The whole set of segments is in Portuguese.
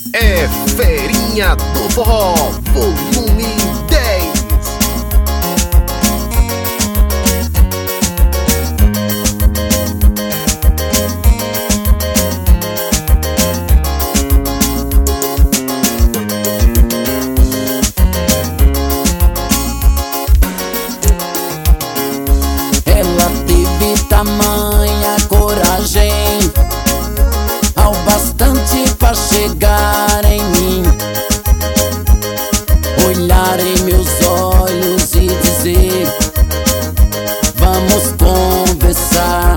É Feirinha do Forró, volume 10. Ela teve tamanha coragem, ao bastante pra chegar em mim, olhar em meus olhos e dizer: vamos conversar.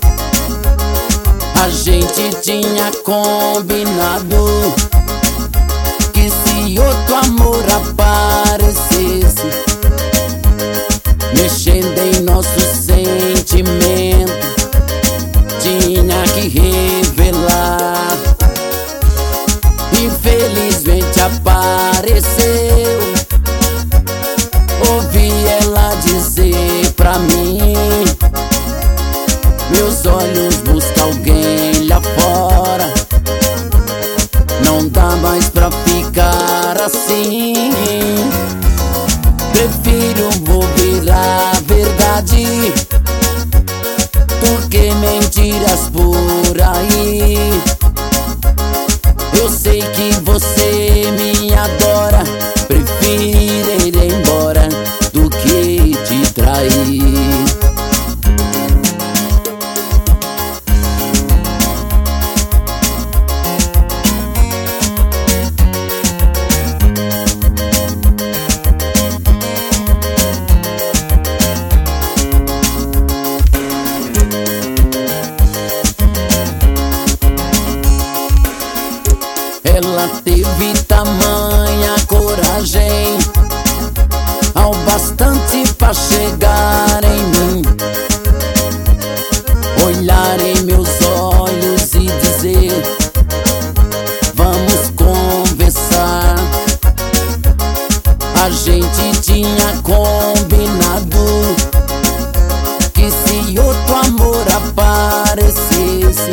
A gente tinha combinado que se outro amor aparecesse, mexendo em nosso sentimento, tinha que revelar. Infelizmente apareceu, ouvi ela dizer pra mim: meus olhos buscam alguém lá fora, não dá mais pra ficar assim. Prefiro ouvir a verdade do que mentiras por aí. Eu sei que você me adora, prefiro ir embora do que te trair. Ela teve tamanha coragem, ao bastante pra chegar em mim, olhar em meus olhos e dizer: vamos conversar. A gente tinha combinado que se outro amor aparecesse,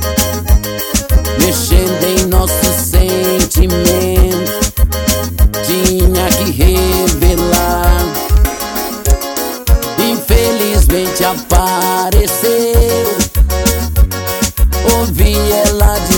mexendo em nosso sentimento, tinha que revelar. Infelizmente apareceu, ouvi ela dizer